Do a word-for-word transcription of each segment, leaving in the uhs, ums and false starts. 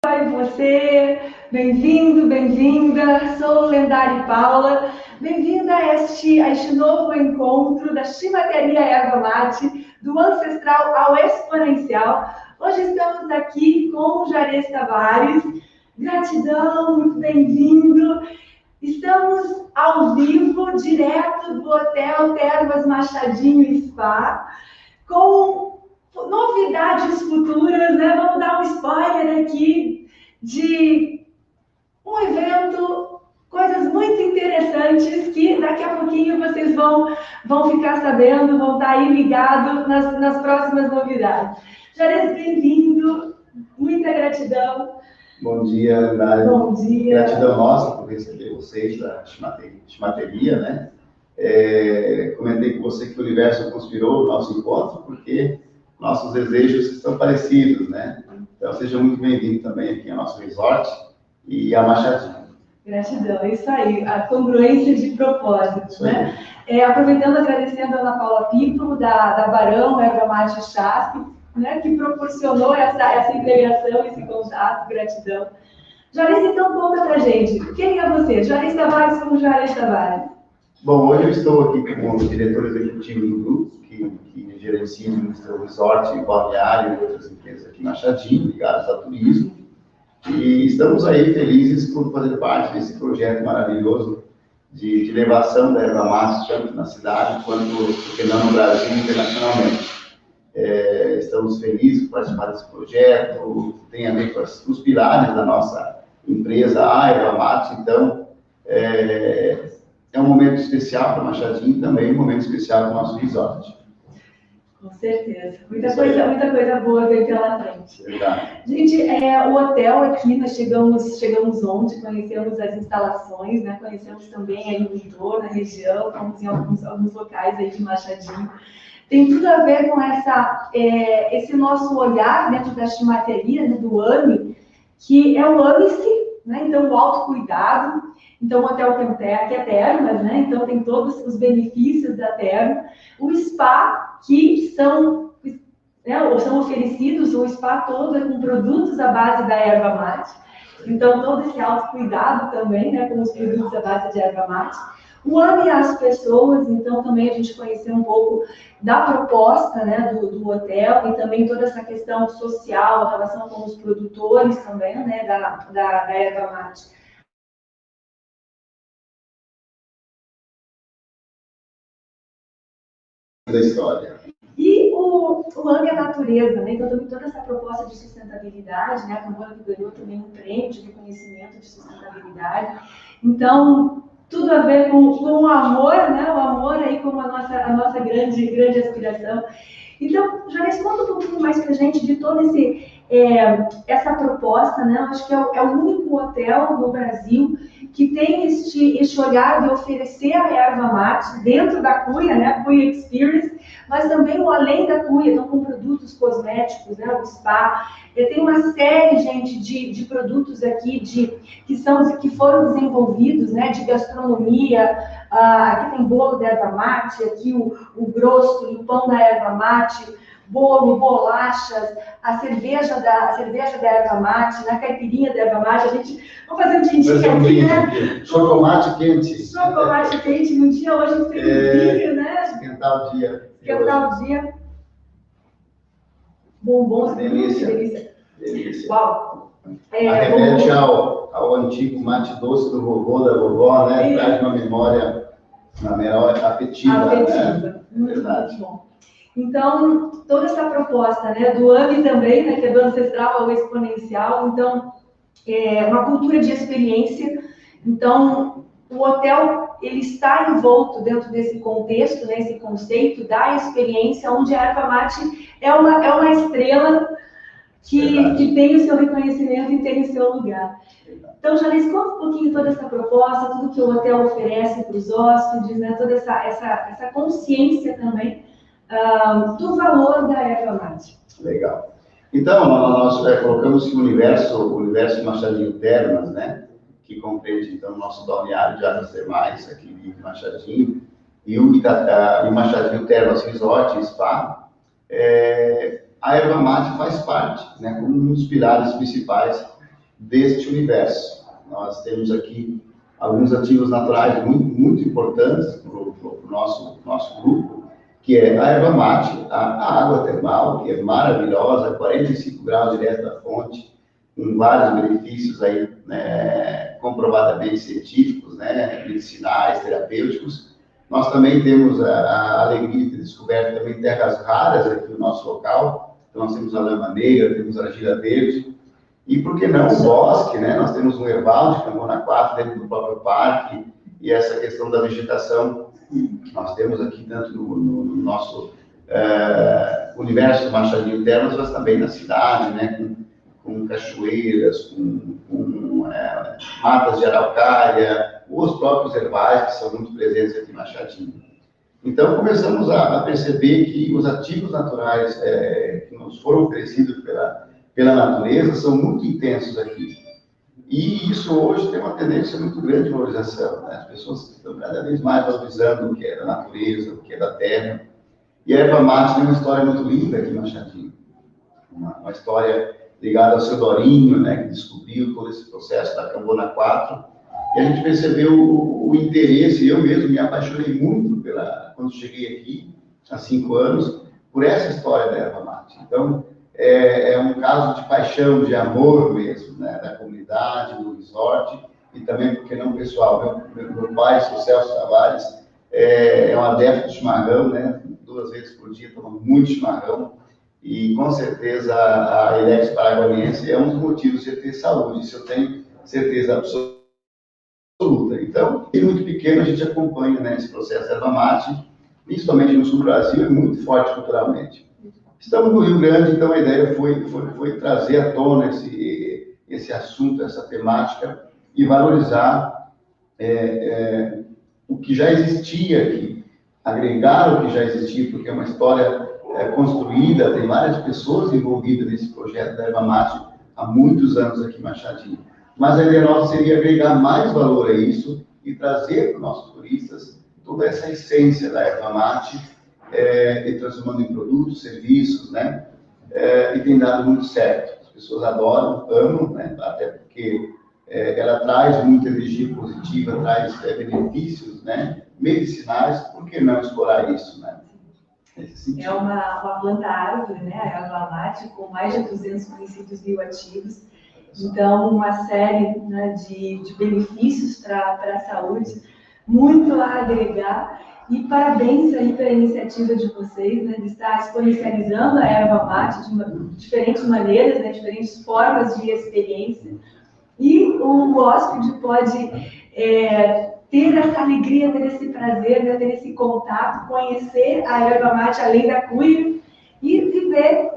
Oi, você, bem-vindo, bem-vinda, sou Lendária Paula, bem-vinda a este, a este novo encontro da Chimateria Erva Mate, do ancestral ao exponencial. Hoje estamos aqui com o Jarez Tavares, gratidão, muito bem-vindo. Estamos ao vivo, direto do Hotel Termas Machadinho Spa, com novidades futuras, né? Vamos dar um spoiler aqui de um evento, coisas muito interessantes que daqui a pouquinho vocês vão, vão ficar sabendo, vão estar aí ligados nas, nas próximas novidades. Jarez, bem-vindo, muita gratidão. Bom dia, Lendária. Bom dia. Gratidão nossa por receber vocês da Chimateria, né? É, comentei com você que o universo conspirou o nosso encontro, porque nossos desejos estão parecidos, né? Então, seja muito bem-vindo também aqui ao nosso resort e a Machadinho. Gratidão, é isso aí, a congruência de propósitos, né? É, aproveitando, agradecendo a Ana Paula Piccolo, da, da Barão Erva Mate Chasque, né, que proporcionou essa, essa integração, esse contato, gratidão. Jarez, então, conta pra gente, quem é você? Jarez Tavares como Jarez Tavares? Bom, hoje eu estou aqui como diretor executivo do grupo, que, que gerencia o resort, balneário e outras empresas aqui em Machadinho, ligadas ao turismo. E estamos aí felizes por fazer parte desse projeto maravilhoso de, de elevação da erva mate, tanto na cidade quanto, porque não, no Brasil e internacionalmente. É, estamos felizes por participar desse projeto, tem a ver com as, os pilares da nossa empresa, a Erva Mate. Então, é, é um momento especial para Machadinho e também um momento especial para o nosso resort. Com certeza. Muita coisa, muita coisa boa vem pela frente. Verdade. Gente, é, o hotel aqui, nós chegamos, chegamos ontem, conhecemos as instalações, né? Conhecemos também aí o entorno, a região, fomos em alguns, alguns locais aí de Machadinho. Tem tudo a ver com essa, é, esse nosso olhar dentro da chimateria, né, do A M I, que é o A M I C, né? Então, o autocuidado. Então, o hotel tem, que é termas, né? Então, tem todos os benefícios da terma. O spa, que são, né, são oferecidos, o spa todo é com produtos à base da erva mate. Então, todo esse autocuidado também, né, com os produtos à base de erva mate. O ame às pessoas, então também a gente conheceu um pouco da proposta, né, do, do hotel e também toda essa questão social, a relação com os produtores também, né, da, da, da erva mate. Da história. E o, o ame à natureza, né, então também toda essa proposta de sustentabilidade, né, a Câmara que ganhou também um prêmio de reconhecimento de sustentabilidade. Então, tudo a ver com, com o amor, né? O amor aí como a nossa, a nossa grande, grande aspiração. Então, Jarez, conta um pouquinho mais pra gente de toda esse, é, essa proposta, né? Eu acho que é o, é o único hotel no Brasil que tem este, este olhar de oferecer a erva mate dentro da cuia, né? Cuia Experience, mas também o além da cuia, então com produtos cosméticos, né? O spa. Tem uma série, gente, de, de produtos aqui de, que, são, que foram desenvolvidos, né? De gastronomia. Ah, aqui tem bolo da erva mate, aqui o, o grosso, o pão da erva mate, bolo, bolachas, a cerveja da, a cerveja da erva mate, na caipirinha da erva mate. A gente, vamos fazer um tintinho aqui, né? Chocolate quente. Chocolate quente no dia, hoje um friozinho, né? Esquentar o dia. Esquentar o dia. Bombons, delícia. delícia. delícia. Uau! É, remete ao, ao antigo mate doce do vovô, da vovó, né? Traz uma memória, uma memória afetiva. Afetiva. Né? Muito, muito bom. Então, toda essa proposta, né, do A M I também, né, que é do ancestral ao exponencial, então, é uma cultura de experiência. Então, o hotel, ele está envolto dentro desse contexto, né, esse conceito da experiência, onde a erva mate é uma, é uma estrela que, que tem o seu reconhecimento e tem o seu lugar. Então, Jarez, conta um pouquinho toda essa proposta, tudo que o hotel oferece para os hóspedes, né, toda essa, essa, essa consciência também uh, do valor da erva mate. Legal. Então, nós é, colocamos que o universo, o universo Machadinho Termas, né, que compreende, então, o nosso balneário de águas termais, aqui em Machadinho, e o, a, o Machadinho Termas Resort e Spa, é, a erva mate faz parte, né, como um dos pilares principais deste universo. Nós temos aqui alguns ativos naturais muito, muito importantes para o nosso, nosso grupo, que é a erva mate, a, a água termal, que é maravilhosa, quarenta e cinco graus direto da fonte, com vários benefícios aí, né, comprovadamente científicos, né, medicinais, terapêuticos. Nós também temos a, a alegria de ter descoberto também terras raras aqui no nosso local. Então, nós temos a lama negra, temos a argila verde, e por que não o bosque, né? Nós temos um herbal de Cambona quatro dentro do próprio parque, e essa questão da vegetação, nós temos aqui tanto no, no, no nosso uh, universo do Machadinho Termas, mas também na cidade, né? Com, com cachoeiras, com, com uh, matas de araucária, os próprios herbais que são muito presentes aqui em Machadinho. Então, começamos a, a perceber que os ativos naturais é, que nos foram oferecidos pela, pela natureza são muito intensos aqui. E isso hoje tem uma tendência muito grande de valorização, né? As pessoas estão cada vez mais valorizando o que é da natureza, o que é da terra. E a erva mate tem uma história muito linda aqui em Machadinho. Uma, uma história ligada ao seu Dorinho, né, que descobriu todo esse processo da Cambona quatro. E a gente percebeu o, o interesse, eu mesmo me apaixonei muito pela, quando cheguei aqui, há cinco anos, por essa história da erva mate. Então, é, é um caso de paixão, de amor mesmo, né, da comunidade, do resort, e também, porque não, pessoal, meu, meu, meu pai, o Celso Tavares, é, é um adepto de chimarrão, né, duas vezes por dia toma muito chimarrão, e com certeza a, a Ilex Paraguaniense é um dos motivos de ter saúde, isso eu tenho certeza absoluta. Então, desde muito pequeno a gente acompanha, né, esse processo da erva mate, principalmente no sul do Brasil, é muito forte culturalmente. Estamos no Rio Grande, então a ideia foi, foi, foi trazer à tona esse, esse assunto, essa temática, e valorizar é, é, o que já existia aqui, agregar o que já existia, porque é uma história é, construída, tem várias pessoas envolvidas nesse projeto da erva mate há muitos anos aqui em Machadinho. Mas a ideia nossa seria agregar mais valor a isso e trazer para os nossos turistas toda essa essência da erva mate, é, e transformando em produtos, serviços, né? É, e tem dado muito certo. As pessoas adoram, amam, né? Até porque é, ela traz muita energia positiva, traz é, benefícios, né, medicinais. Por que não explorar isso, né? É uma, uma planta árvore, né? A erva mate, com mais de duzentos princípios bioativos. Então, uma série, né, de, de benefícios para a saúde, muito a agregar. E parabéns aí pela iniciativa de vocês, né, de estar exponencializando a erva mate de, uma, de diferentes maneiras, né, diferentes formas de experiência. E o hóspede pode é, ter essa alegria, ter esse prazer, né, ter esse contato, conhecer a erva mate além da cuia e viver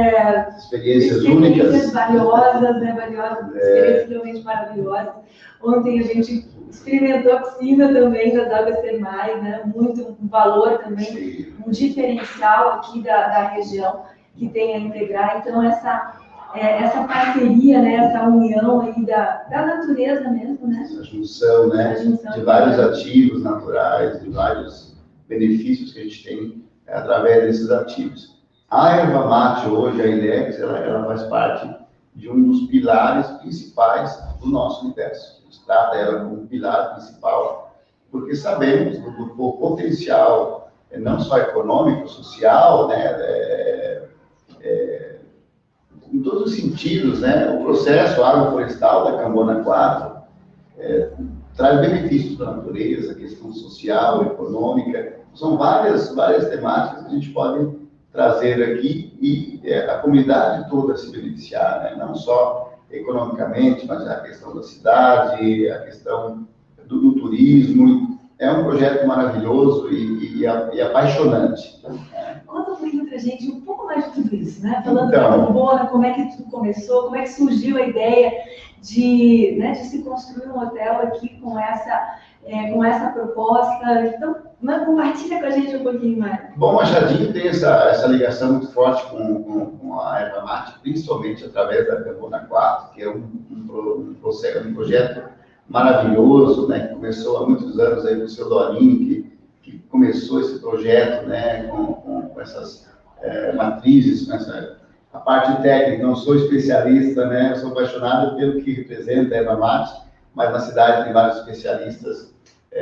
é, experiências, experiências únicas, valiosas, né, valiosas, é... experiências realmente maravilhosas. Ontem a gente experimentou a piscina também das águas termais, né, muito um valor também, sim, um diferencial aqui da, da região que tem a integrar. Então essa É, essa parceria, né, essa união aí da, da natureza mesmo, né? Essa junção, né, junção de vários de ativos naturais, de vários benefícios que a gente tem é, através desses ativos. A erva mate hoje, a Ilex, ela, ela faz parte de um dos pilares principais do nosso universo. A gente trata ela como um pilar principal, porque sabemos do, do, do potencial, não só econômico, social, né, é, é, em todos os sentidos, né? O processo agroflorestal da Cambona quatro é, traz benefícios para a natureza, questão social, econômica, são várias, várias temáticas que a gente pode trazer aqui e é, a comunidade toda se beneficiar, né? Não só economicamente, mas a questão da cidade, a questão do, do turismo. É um projeto maravilhoso e, e, e apaixonante. Conta um pouquinho pra gente um pouco mais de tudo isso, né? Falando então, da Cambona, como é que tudo começou, como é que surgiu a ideia de, né, de se construir um hotel aqui com essa, é, com essa proposta. Então, né, compartilha com a gente um pouquinho mais. Bom, Machadinho tem essa, essa ligação muito forte com, com, com a erva mate, principalmente através da Cambona quatro, que é um, um, um, um projeto maravilhoso, né, que começou há muitos anos aí com o seu Dorinho, que, que começou esse projeto, né, com, com, com essas é, matrizes, com essa a parte técnica, não sou especialista, né? Eu sou apaixonado pelo que representa a erva mate, mas na cidade tem vários especialistas.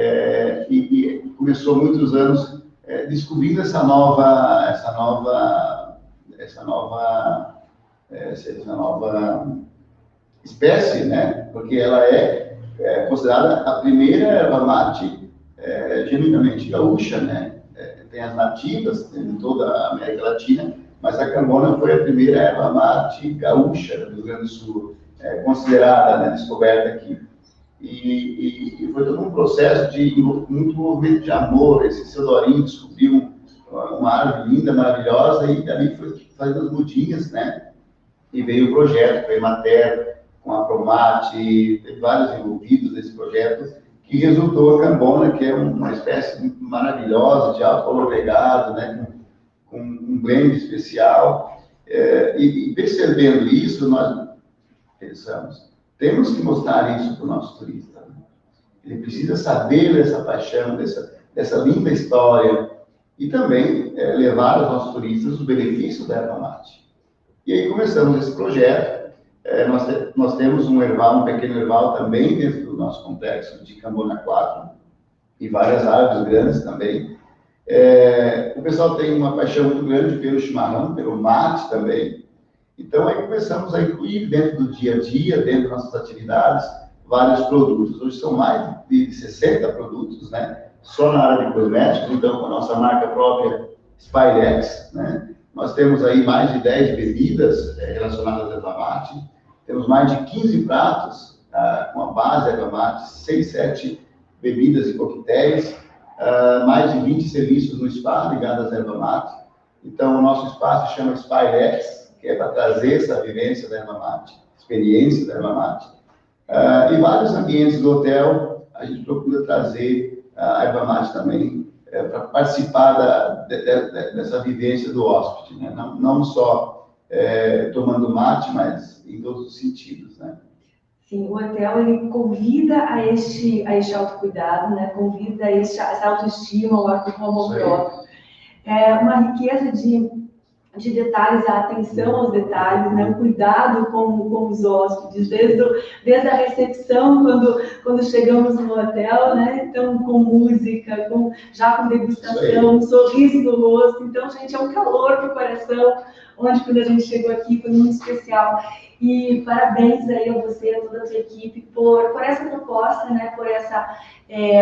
É, e, e começou há muitos anos é, descobrindo essa nova, essa nova, essa nova, é, essa nova espécie, né? Porque ela é, é considerada a primeira erva mate é, genuinamente gaúcha, né? É, tem as nativas em toda a América Latina, mas a cambona foi a primeira erva mate gaúcha do Rio Grande do Sul, é, considerada, né, descoberta aqui. E, e, e foi todo um processo de muito movimento de amor. Esse seu Dorinho descobriu uma árvore linda, maravilhosa, e dali foi fazendo as mudinhas, né? E veio o projeto, veio Mater, com a Promate, teve vários envolvidos nesse projeto, que resultou a cambona, que é uma espécie maravilhosa, de alto valor agregado, né? Com, com um blend especial. É, e, e percebendo isso, nós pensamos, temos que mostrar isso para o nosso turista. Né? Ele precisa saber dessa paixão, dessa, dessa linda história, e também é, levar aos nossos turistas os benefícios da erva mate. E aí começamos esse projeto. É, nós, te, nós temos um erval, um pequeno erval também dentro do nosso complexo de Cambona quatro, e várias árvores grandes também. É, o pessoal tem uma paixão muito grande pelo chimarrão, pelo mate também. Então, aí começamos a incluir dentro do dia a dia, dentro das nossas atividades, vários produtos. Hoje são mais de sessenta produtos, né? Só na área de cosméticos, então, com a nossa marca própria, Spirex, né? Nós temos aí mais de dez bebidas é, relacionadas à erva mate, temos mais de quinze pratos ah, com a base erva mate, seis, sete bebidas e coquetéis, ah, mais de vinte serviços no spa ligados à erva mate. Então, o nosso espaço chama Spirex, que é para trazer essa vivência da erva mate, experiência da erva mate. Uh, e vários ambientes do hotel, a gente procura trazer a erva mate também é, para participar da, de, de, dessa vivência do hóspede, né? Não, não só é, tomando mate, mas em todos os sentidos, né? Sim, o hotel ele convida a este, a este autocuidado, né? Convida a este, essa autoestima, o amor próprio. É uma riqueza de de detalhes, a atenção aos detalhes, né? O cuidado com, com os hóspedes, desde, o, desde a recepção, quando, quando chegamos no hotel, né? Então, com música, com, já com degustação, um sorriso no rosto. Então, gente, é um calor no coração, onde quando a gente chegou aqui foi muito especial. E parabéns aí a você, a toda a sua equipe, por, por essa proposta, né? Por essa... É,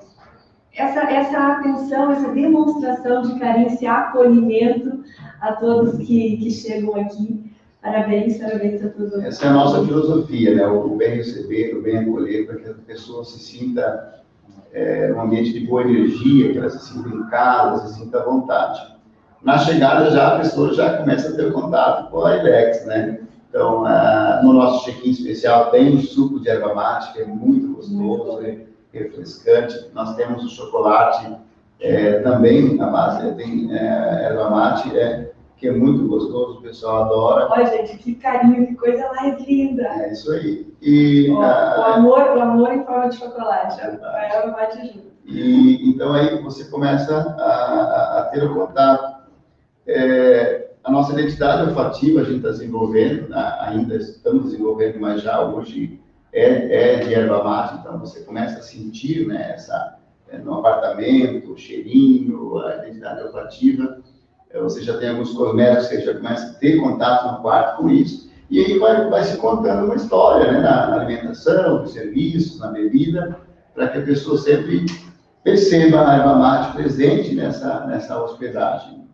Essa, essa atenção, essa demonstração de carinho, esse acolhimento a todos que, que chegam aqui. Parabéns, parabéns a todos. Essa é a nossa filosofia, né? O bem receber, o bem acolher, para que a pessoa se sinta é, um ambiente de boa energia, que ela se sinta em casa, se sinta à vontade. Na chegada já, a pessoa já começa a ter contato com a Ilex, né? Então, uh, no nosso check-in especial tem um suco de erva mate, que é muito gostoso, muito refrescante. Nós temos o chocolate é, também, a base tem é, erva mate, é, que é muito gostoso, o pessoal adora. Olha, gente, que carinho, que coisa mais linda. É isso aí. E, o, a, o, amor, o amor em forma de chocolate, a erva mate junto. E então aí você começa a, a, a ter o contato. É, a nossa identidade olfativa a gente está desenvolvendo, ainda estamos desenvolvendo, mas já hoje É, é de erva mate, então você começa a sentir, né, essa, é, no apartamento, o cheirinho, a identidade olfativa. É, você já tem alguns cosméticos que você já começa a ter contato no quarto com isso, e aí vai, vai se contando uma história, né, na, na alimentação, nos serviços, na bebida, para que a pessoa sempre perceba a erva mate presente nessa, nessa hospedagem.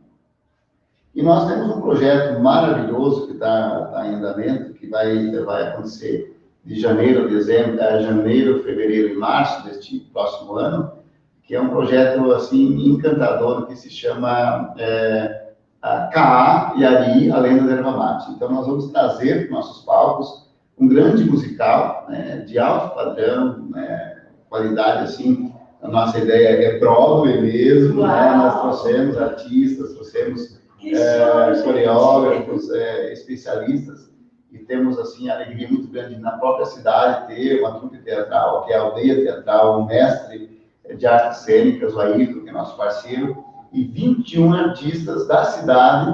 E nós temos um projeto maravilhoso que está tá em andamento, que vai, vai acontecer de janeiro a dezembro, a janeiro, fevereiro e março deste próximo ano, que é um projeto assim encantador que se chama é, a K A Yari, a Lenda da Erva Mate. Então nós vamos trazer para nossos palcos um grande musical, né, de alto padrão, né, qualidade assim. A nossa ideia é Broadway mesmo, né? Nós trouxemos artistas, trouxemos é, coreógrafos, é, especialistas. E temos, assim, a alegria muito grande na própria cidade ter uma trupe teatral, que é a Aldeia Teatral, um mestre de artes cênicas, o Ayrton, que é nosso parceiro, e vinte e um artistas da cidade que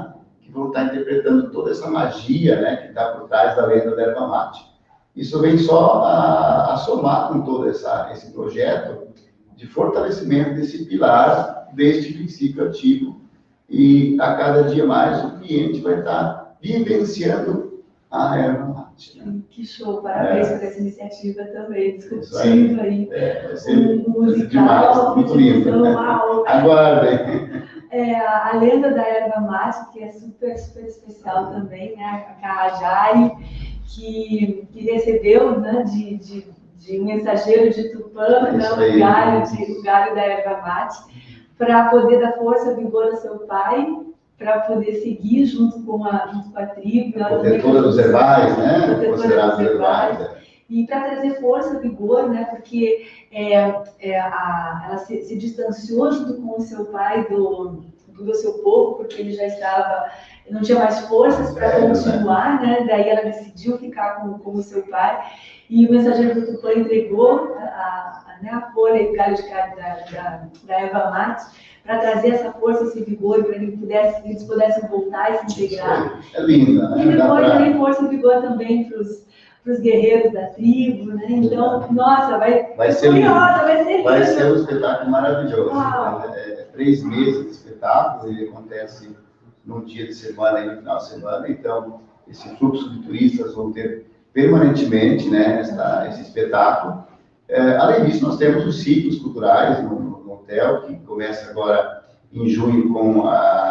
que vão estar interpretando toda essa magia, né, que está por trás da lenda da erva mate. Isso vem só a, a somar com todo essa, esse projeto de fortalecimento desse pilar, deste princípio ativo, e a cada dia mais o cliente vai estar vivenciando a erva mate. Né? Que show, parabéns é. por essa iniciativa também, discutindo aí, aí é, vai ser, um musical, demais, muito lindo. Né? Aguardem. É, a lenda da erva mate, que é super, super especial também, né? A Cajari, que, que recebeu, né, de, de, de um mensageiro de Tupã, né, o, galho de, o galho da erva mate, para poder dar força, vigor ao seu pai, para poder seguir junto com a, junto com a tribo. Protetora dos herbais, né? Protetora dos herbais. E para trazer força, vigor, né? Porque é, é, a, ela se, se distanciou junto com o seu pai do, do seu povo, porque ele já estava, não tinha mais forças para é, continuar, né? Daí ela decidiu ficar com, com o seu pai. E o mensageiro do Tupã entregou a, a, né, a folha e o galho de carne da, da, da erva mate para trazer essa força, esse vigor, para que eles pudessem, eles pudessem voltar e se integrar. É linda, né? E depois também pra... força e vigor também para os guerreiros da tribo, né? Então, é. nossa, vai, vai ser curiosa, vai ser Vai ser um espetáculo maravilhoso. É, é, três meses de espetáculo, ele acontece num dia de semana e no final de semana, então esse fluxo de turistas vão ter permanentemente, né, esta, esse espetáculo. É, além disso, nós temos os ciclos culturais no, no hotel, que começa agora em junho com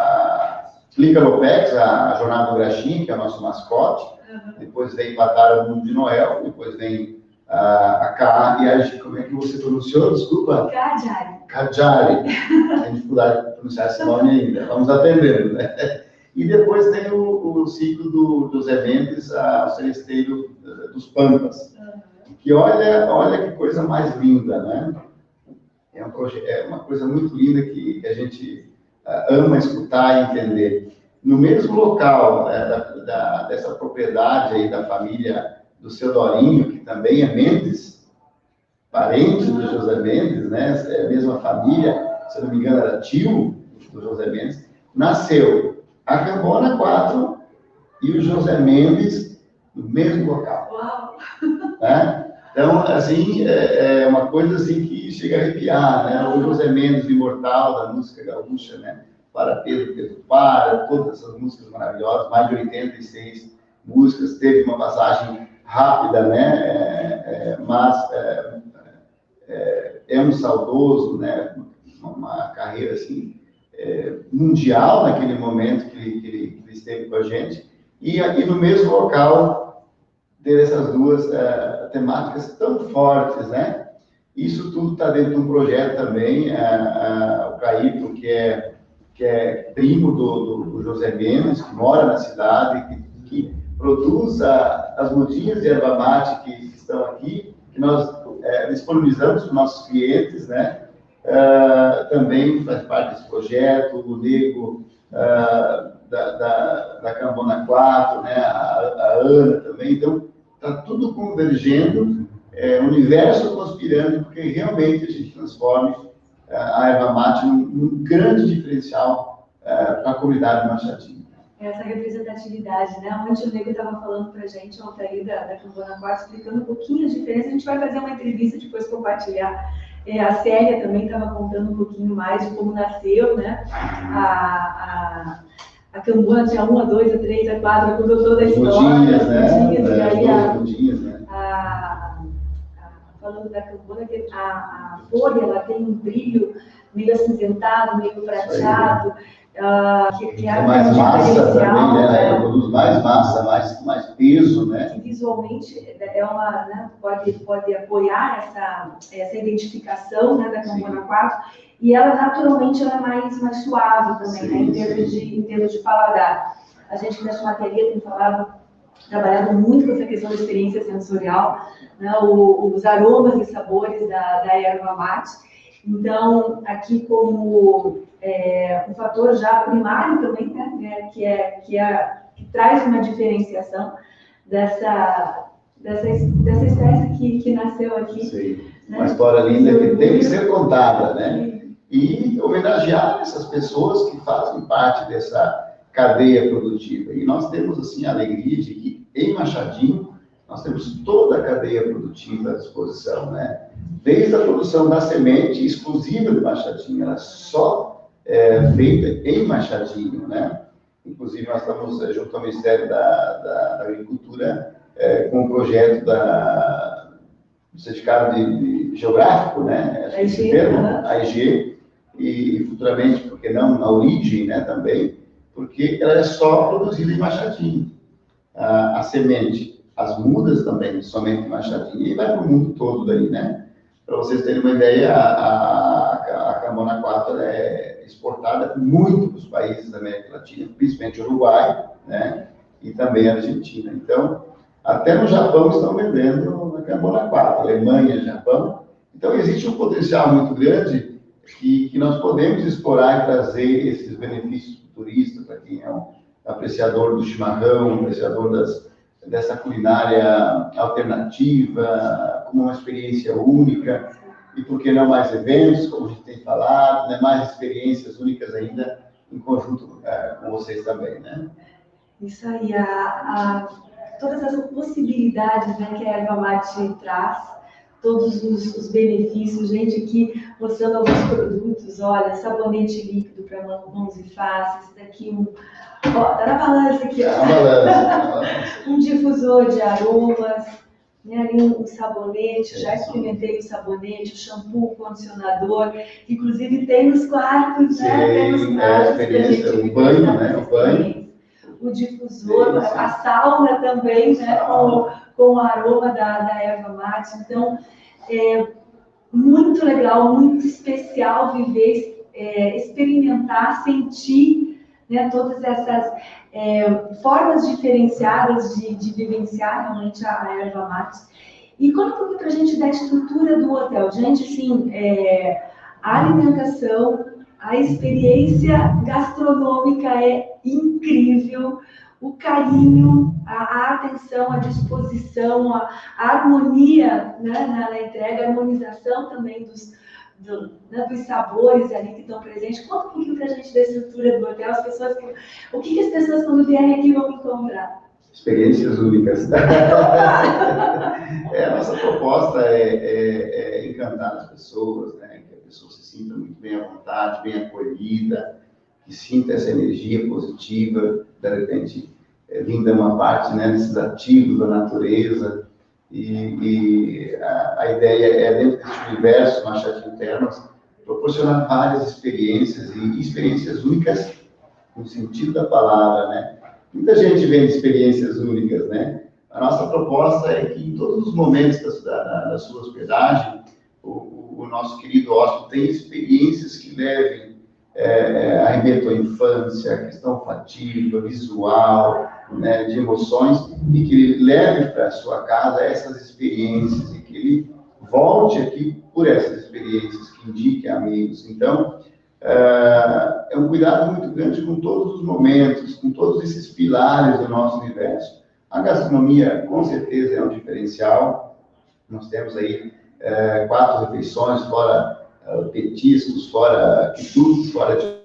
a Clica Lopex, a, a Jornada do Graxim, que é o nosso mascote. Uhum. Depois vem Batalha do Mundo de Noel, depois vem a, a K e a... Como é que você pronunciou? Desculpa. Cajari. Cajari. Tem dificuldade de pronunciar esse nome ainda. Vamos aprendendo, né? E depois tem o, o ciclo do, dos eventos, a Celesteiro dos Pampas. Uhum. Que olha, olha que coisa mais linda, né? É, um, é uma coisa muito linda que, que a gente uh, ama escutar e entender. No mesmo local, né, da, da, dessa propriedade aí da família do seu Dorinho, que também é Mendes, parente do José Mendes, né? É a mesma família, se não me engano era tio do José Mendes, nasceu a Cambona quatro e o José Mendes no mesmo local. Uau! Né? Então, assim, é, é uma coisa assim que chega a arrepiar, né? O José Mendes, o imortal da música gaúcha, né? Para Pedro, Pedro para, todas essas músicas maravilhosas, mais de oitenta e seis músicas, teve uma passagem rápida, né? É, é, mas é, é, é um saudoso, né? Uma, uma carreira assim é, mundial naquele momento que ele, que, ele, que ele esteve com a gente, e aqui no mesmo local ter essas duas uh, temáticas tão fortes, né? Isso tudo está dentro de um projeto também, uh, uh, o Caíto, que é, que é primo do, do, do José Mendes, que mora na cidade, que, que produz a, as mudinhas de erva mate que, que estão aqui, que nós uh, disponibilizamos para os nossos clientes, né? Uh, também faz parte desse projeto, o Nego uh, da, da, da Cambona quatro, né? a, a Ana também, então está tudo convergendo, é, o universo conspirando, porque realmente a gente transforme uh, a erva mate num, num grande diferencial uh, para a comunidade machadinha. Essa representatividade, né? Onde o Nego estava falando para a gente, ontem ali da, da Cambona quatro, explicando um pouquinho a diferença. A gente vai fazer uma entrevista depois compartilhar. É, a Célia também estava contando um pouquinho mais de como nasceu, né? A, a, a Cambona tinha um, a dois, a três, a quatro, contou toda a história. Mudinhas, né? Mudinhas, e aí a, mudinhas, né? A, a, falando da Cambona, a, a folha ela tem um brilho meio acinzentado, meio prateado. Uh, que, que é mais massa também, né? Ela produz mais massa, mais, mais peso, né? Que visualmente é uma, né, pode, pode apoiar essa, essa identificação, né, da Cambona quatro, e ela naturalmente ela é mais, mais suave também, sim, né, em, termos de, em termos de paladar. A gente nessa matéria tem falado, trabalhado muito com essa questão da experiência sensorial, né, o, os aromas e sabores da, da erva mate. Então, aqui como é, um fator já primário também, né, que, é, que, é, que traz uma diferenciação dessa, dessa, dessa espécie que, que nasceu aqui. Sim, né? Uma história linda que tem que ser contada, né? E homenagear essas pessoas que fazem parte dessa, cadeia produtiva. E nós temos, assim, a alegria de que, em Machadinho, nós temos toda a cadeia produtiva à disposição, né? Desde a produção da semente exclusiva de Machadinho, ela só é feita em Machadinho, né? Inclusive, nós estamos é, junto ao Ministério da, da, da Agricultura é, com o projeto da, do certificado de, de geográfico, né? Acho que esse termo, A I G, e futuramente, por que não, a origem, né, também, porque ela é só produzida em Machadinho. A, a semente, as mudas também, somente em Machadinho, e vai para o mundo todo daí, né? Para vocês terem uma ideia, a, a, a Cambona quatro é exportada muito para os países da América Latina, principalmente Uruguai, né? E também a Argentina. Então, até no Japão estão vendendo a Cambona quatro, Alemanha, Japão. Então, existe um potencial muito grande que, que nós podemos explorar e trazer esses benefícios para o turista, para quem é um apreciador do chimarrão, apreciador das, dessa culinária alternativa, como uma experiência única, e por que não mais eventos, como a gente tem falado, né? Mais experiências únicas ainda em conjunto é, com vocês também, né? Isso aí, a, a, todas as possibilidades, né, que a erva mate traz, todos os, os benefícios, gente aqui mostrando alguns produtos, olha, sabonete líquido para mãos e faces, daqui um, ó, tá na balança aqui, ó. Balança. Um difusor de aromas, né, ali um, um sabonete, já experimentei o sabonete, o shampoo, o condicionador, inclusive tem nos quartos, Sim, né, tem nos quartos, é, experiência, o banho, né, o banho. O difusor, sim, sim. a sauna também, né, com, com o aroma da, da erva mate. Então, é muito legal, muito especial viver, é, experimentar, sentir, né, todas essas é, formas diferenciadas de, de vivenciar realmente a, a erva mate. E conta um pouquinho para a gente da estrutura do hotel. Gente, assim, é, a alimentação, a experiência gastronômica é incrível, o carinho, a, a atenção, a disposição, a, a harmonia, né, na, na entrega, a harmonização também dos, do, né, dos sabores ali que estão presentes. Conta um pouquinho para a gente da estrutura do hotel, as pessoas que, o que, que as pessoas quando vierem aqui vão encontrar? Experiências únicas. É, a nossa proposta é, é, é encantar as pessoas, né? Que a pessoa se sinta muito bem à vontade, bem acolhida, que sinta essa energia positiva, de repente, é, vinda uma parte, né, desses ativos da natureza. E, e a, a ideia é, dentro desse universo Machadinho Termas, proporcionar várias experiências, e experiências únicas no sentido da palavra, né? Muita gente vem de experiências únicas, né? A nossa proposta é que em todos os momentos da, da, da sua hospedagem, o, o nosso querido hóspede tenha experiências que levem é, a remeto à infância, a questão olfativa, visual, né, de emoções, e que ele leve para a sua casa essas experiências e que ele volte aqui por essas experiências, que indique amigos. Então, é um cuidado muito grande com todos os momentos, com todos esses pilares do nosso universo. A gastronomia, com certeza, é um diferencial. Nós temos aí é, quatro refeições, fora é, petiscos, fora quitutes, fora de...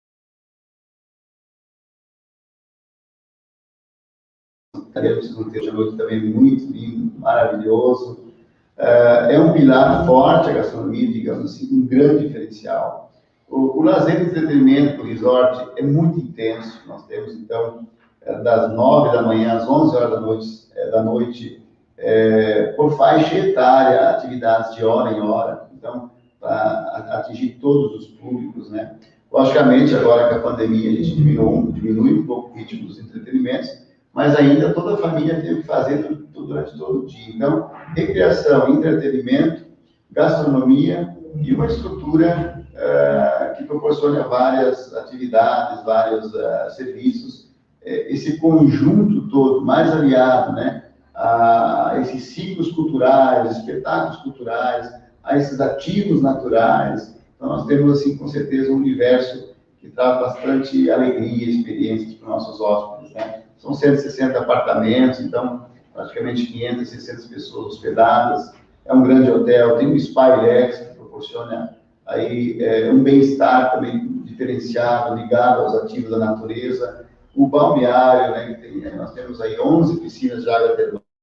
Teremos um texto de noite também muito lindo, maravilhoso. É, é um pilar forte a gastronomia, digamos assim, um grande diferencial. O, o lazer e entretenimento do resort é muito intenso. Nós temos, então, das nove da manhã às onze horas da noite, da noite é, por faixa etária, atividades de hora em hora. Então, para atingir todos os públicos, né? Logicamente, agora com a pandemia, a gente diminui, diminui um pouco o ritmo dos entretenimentos, mas ainda toda a família teve que fazer tudo, durante todo o dia. Então, recreação, entretenimento, gastronomia e uma estrutura uh, que proporciona várias atividades, vários uh, serviços, esse conjunto todo, mais aliado, né, a esses ciclos culturais, espetáculos culturais, a esses ativos naturais. Então, nós temos, assim, com certeza, um universo que traz bastante alegria e experiências para os nossos hóspedes, né? São cento e sessenta apartamentos, então, praticamente quinhentas, seiscentas pessoas hospedadas. É um grande hotel, tem um Spa Ilex, que proporciona aí, é, um bem-estar também diferenciado, ligado aos ativos da natureza. o balneário, né, que tem, nós temos aí onze piscinas de água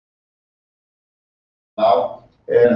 termal é,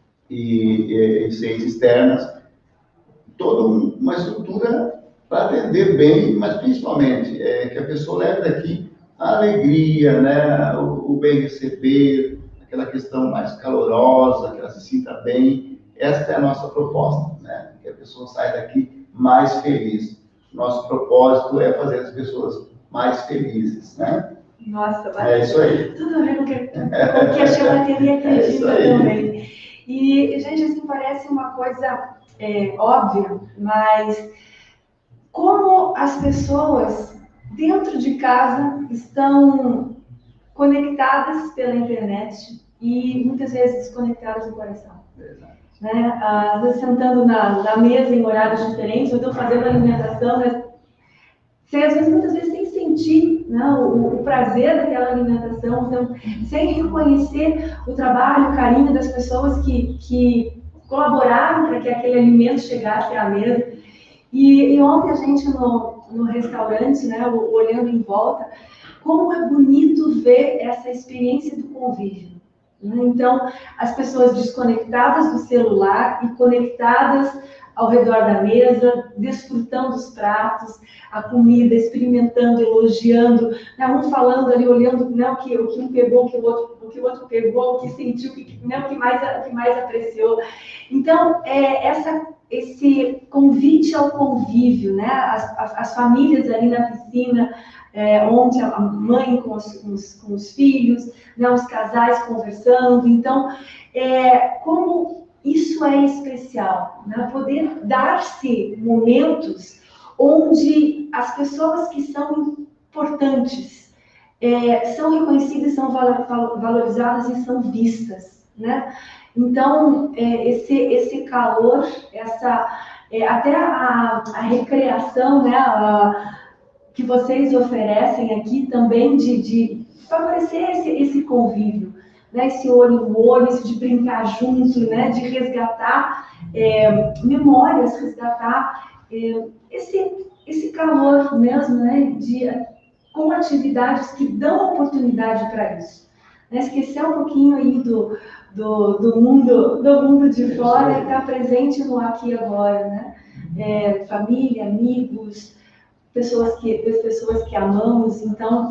e, e, e seis externas, toda uma estrutura para atender bem, mas principalmente é, que a pessoa leve daqui a alegria, né, o, o bem receber, aquela questão mais calorosa, que ela se sinta bem. Esta é a nossa proposta, né, que a pessoa saia daqui mais feliz. Nosso propósito é fazer as pessoas mais felizes, né? Nossa, é isso aí. Tudo a ver com o que, com o que a chamateria acredita é também. E, gente, assim, parece uma coisa é, óbvia, mas como as pessoas dentro de casa estão conectadas pela internet e muitas vezes desconectadas do coração. Né? Às vezes sentando na, na mesa em horários diferentes, ou estão fazendo alimentação, mas sem, às vezes, muitas vezes sem sentir, né, o, o prazer daquela alimentação, então, sem reconhecer o trabalho, o carinho das pessoas que, que colaboraram para que aquele alimento chegasse à mesa. E, e ontem a gente no, no restaurante, né, olhando em volta, como é bonito ver essa experiência do convívio. Então, as pessoas desconectadas do celular e conectadas ao redor da mesa, desfrutando os pratos, a comida, experimentando, elogiando, né? Um falando ali, olhando, né, o, que, o que um pegou, o que o outro, o que o outro pegou, o que sentiu, o que, né, o que, mais, o que mais apreciou. Então, é, essa, esse convite ao convívio, né? As, as, as famílias ali na piscina, É, onde a mãe com os, com os, com os filhos, né, os casais conversando. Então, é, como isso é especial, né? Poder dar-se momentos onde as pessoas que são importantes é, são reconhecidas, são valorizadas e são vistas, né? Então, é, esse, esse calor, essa, é, até a, a recreação, né? A, que vocês oferecem aqui também de, de favorecer esse, esse convívio, né? Esse olho no olho, esse de brincar junto, né? De resgatar é, memórias, resgatar é, esse, esse calor mesmo, né? De, com atividades que dão oportunidade para isso. Né? Esquecer um pouquinho aí do, do, do, mundo, do mundo de fora e estar presente no aqui e agora, né? É, família, amigos, pessoas que, as pessoas que amamos. Então,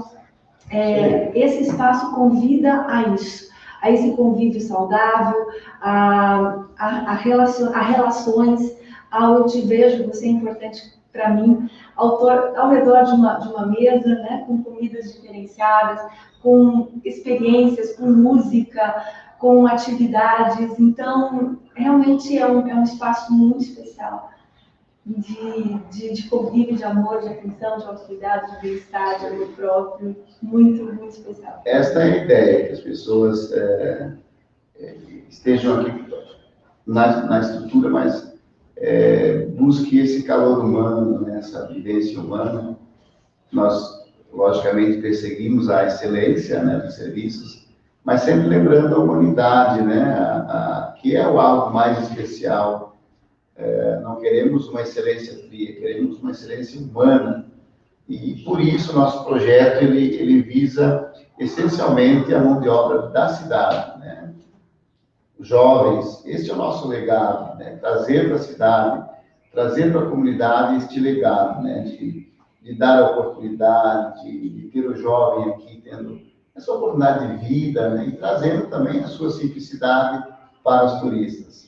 é, esse espaço convida a isso, a esse convívio saudável, a, a, a, relacion, a relações, ao eu te vejo, você é importante para mim, ao, ao redor de uma, de uma mesa, né, com comidas diferenciadas, com experiências, com música, com atividades. Então, realmente é um, é um espaço muito especial. De, de, de convívio, de amor, de atenção, de autoridade, de bem-estar, de amor próprio, muito, muito especial. Esta é a ideia, que as pessoas é, é, estejam aqui na, na estrutura, mas é, busque esse calor humano, né, essa vivência humana. Nós, logicamente, perseguimos a excelência, né, dos serviços, mas sempre lembrando a humanidade, né, a, a, que é o algo mais especial. É, não queremos uma excelência fria, queremos uma excelência humana. E, por isso, nosso projeto ele, ele visa, essencialmente, a mão de obra da cidade, né? Os jovens, esse é o nosso legado, né? Trazer para a cidade, trazer para a comunidade este legado, né? De, de dar a oportunidade, de, de ter o jovem aqui tendo essa oportunidade de vida, né? E trazendo também a sua simplicidade para os turistas.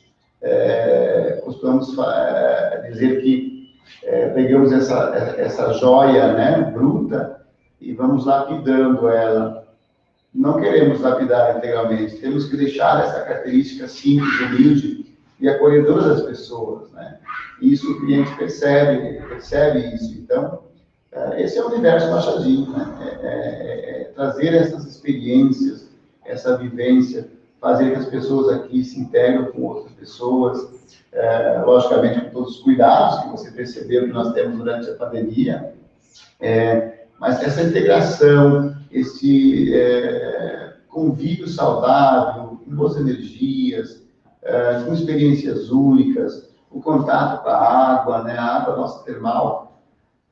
É, costumamos é, dizer que é, pegamos essa, essa joia, né, bruta e vamos lapidando ela. Não queremos lapidar integralmente, temos que deixar essa característica simples, humilde e acolhedora das pessoas, né? Isso o cliente percebe, percebe isso. Então, é, esse é o universo Machadinho, né? É, é, é trazer essas experiências, essa vivência, fazer que as pessoas aqui se integram com outras pessoas, é, logicamente com todos os cuidados que você percebeu que nós temos durante a pandemia, é, mas essa integração, esse é, convívio saudável, com boas energias, é, com experiências únicas, o contato com a água, né, a água nossa termal,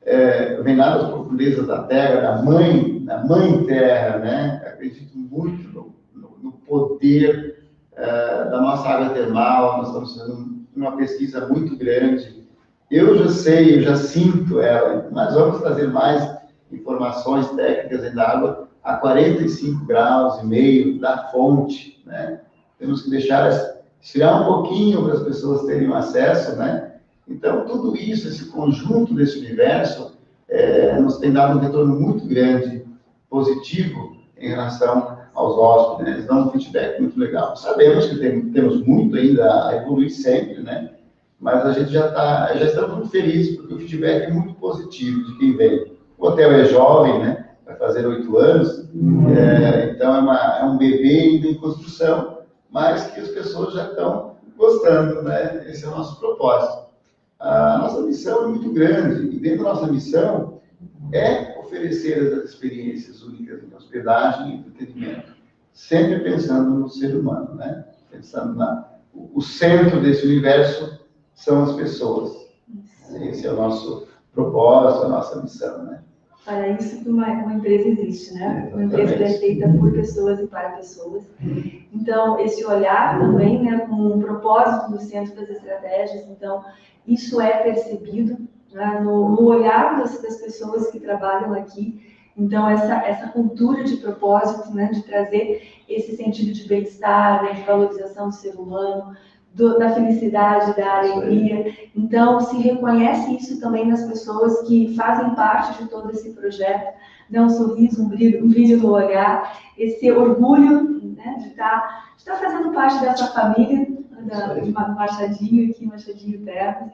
é, vem lá das profundezas da terra, da mãe, da mãe terra, né? Acredito muito no, no, no poder é, da nossa água termal. Nós estamos fazendo uma pesquisa muito grande. Eu já sei, eu já sinto ela, mas vamos trazer mais informações técnicas da água a quarenta e cinco graus e meio da fonte, né? Temos que deixar esfriar um pouquinho para as pessoas terem acesso, né? Então, tudo isso, esse conjunto desse universo, é, nos tem dado um retorno muito grande, positivo, em relação aos hóspedes, né? Eles dão um feedback muito legal. Sabemos que tem, temos muito ainda a evoluir sempre, né? Mas a gente já está, já estamos muito felizes, porque o feedback é muito positivo de quem vem. O hotel é jovem, né? Vai fazer oito anos, é, então é, uma, é um bebê ainda em construção, mas que as pessoas já estão gostando, né? Esse é o nosso propósito. A nossa missão é muito grande, e dentro da nossa missão é oferecer as experiências únicas em hospedagem e entretenimento, sempre pensando no ser humano, né? Pensando na... O centro desse universo são as pessoas. Esse é o nosso propósito, a nossa missão, né? Para isso que uma, uma empresa existe, né? Uma empresa que é feita por pessoas e para pessoas. Então, esse olhar também, né, com um propósito no centro das estratégias, então, isso é percebido, né, no, no olhar das, das pessoas que trabalham aqui. Então, essa, essa cultura de propósito, né, de trazer esse sentido de bem-estar, né, de valorização do ser humano, do, da felicidade, da alegria. Então, se reconhece isso também nas pessoas que fazem parte de todo esse projeto, né, um sorriso, um brilho, um brilho no olhar, esse orgulho, né, de estar de estar fazendo parte dessa família, da, de Machadinho aqui, Machadinho Terras.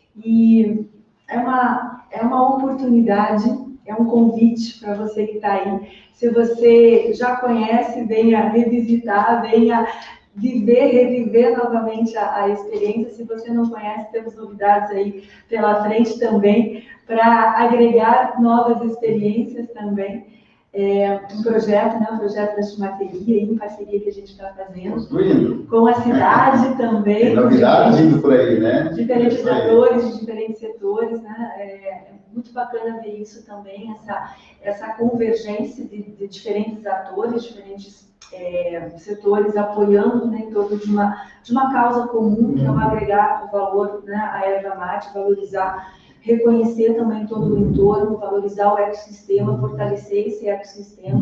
E é uma, é uma oportunidade, é um convite para você que está aí. Se você já conhece, venha revisitar, venha viver, reviver novamente a, a experiência. Se você não conhece, temos novidades aí pela frente também, para agregar novas experiências também. É um projeto, né, um projeto da Chimateria, em parceria que a gente está fazendo. Construindo. Com a cidade também. Tem novidades indo por aí, né? Diferentes atores, de diferentes setores, né? É muito bacana ver isso também, essa, essa convergência de, de diferentes atores, diferentes é, setores apoiando, né, em torno de uma, de uma causa comum, que é o agregar o valor, né, à erva mate, valorizar, reconhecer também todo o entorno, valorizar o ecossistema, fortalecer esse ecossistema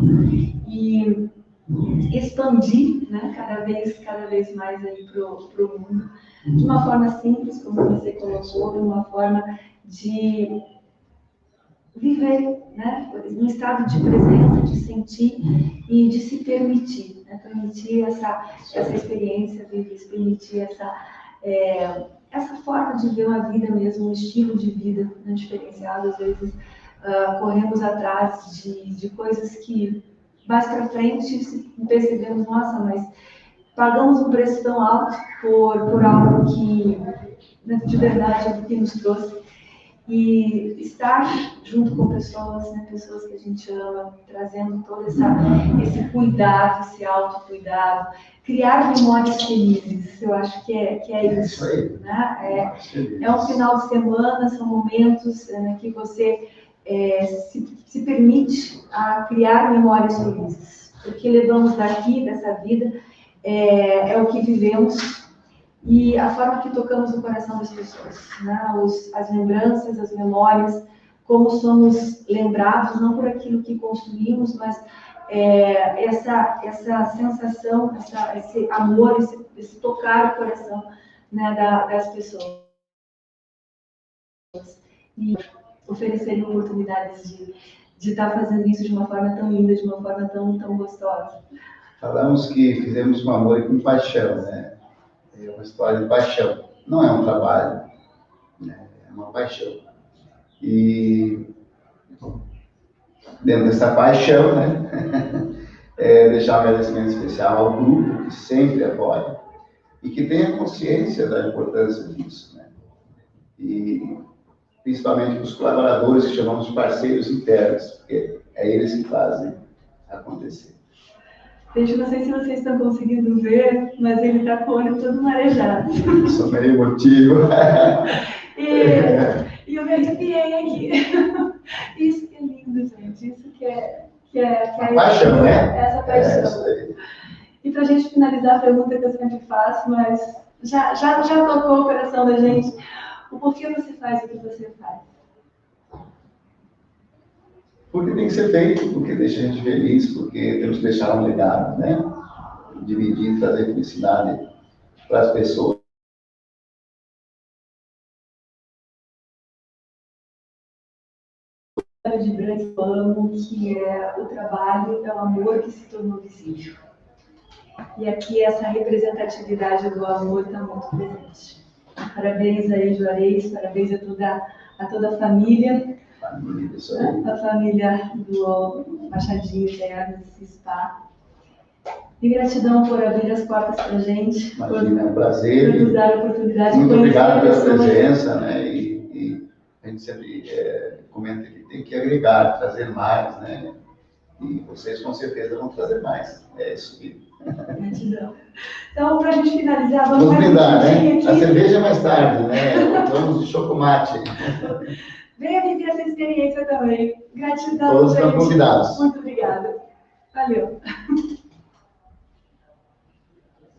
e expandir, né, cada vez, cada vez mais aí para o mundo, de uma forma simples, como você colocou, de uma forma de viver, né, em estado de presença, de sentir e de se permitir, né, permitir essa, essa experiência, viver, permitir essa, é, essa forma de ver uma vida mesmo, um estilo de vida, né, diferenciado. Às vezes uh, corremos atrás de, de coisas que mais para frente percebemos, nossa, mas pagamos um preço tão alto por, por algo que, né, de verdade, é o que nos trouxe. E estar junto com pessoas, né, pessoas que a gente ama, trazendo todo essa, esse cuidado, esse autocuidado, criar memórias felizes, eu acho que é, que é isso. Né? É, é um final de semana, são momentos, né, que você é, se, se permite a criar memórias felizes. O que levamos daqui, dessa vida, é, é o que vivemos. E a forma que tocamos o coração das pessoas, né? Os, as lembranças, as memórias, como somos lembrados, não por aquilo que construímos, mas é, essa, essa sensação, essa, esse amor, esse, esse tocar o coração, né, da, das pessoas. E oferecerem oportunidades de, de estar fazendo isso de uma forma tão linda, de uma forma tão, tão gostosa. Falamos que fizemos com amor e com paixão, né? É uma história de paixão, não é um trabalho, né? É uma paixão. E dentro dessa paixão, né, é deixar um agradecimento especial ao grupo que sempre apoia e que tenha consciência da importância disso, né? E principalmente os colaboradores que chamamos de parceiros internos, porque é eles que fazem acontecer. Gente, não sei se vocês estão conseguindo ver, mas ele está com o olho todo marejado. Sou meio emotivo. e, e o Eu me arrepiei aqui. Isso que é lindo, gente. Isso que é... Que é, que é paixão, né? Essa paixão. É isso aí. E para a gente finalizar a pergunta que eu sempre faço, mas já, já, já tocou o coração da gente, o porquê você faz o que você faz? Porque tem que ser feito, porque deixa a gente feliz, porque temos que deixar um legado, né? Dividir, trazer felicidade para as pessoas. De grande amo, que é o trabalho, é o amor que se tornou visível. E aqui essa representatividade do amor está muito presente. Parabéns aí, Juarez, parabéns a toda a, toda a família, Família, isso aí. a família do Machadinho Terra, desse spa. E gratidão por abrir as portas para a gente. Imagina, é um por, prazer. Por nos dar a oportunidade muito de conhecer obrigado pela pessoas. presença, né? E, e a gente sempre é, comenta que tem que agregar, trazer mais, né? E vocês com certeza vão trazer mais. É isso que... Gratidão. Então, para a gente finalizar, vamos, vamos brindar, né? aqui. A cerveja é mais tarde, né? Vamos de chocomate. Venha viver essa experiência também. Gratidão. Todos gente. estão convidados. Muito obrigada. Valeu.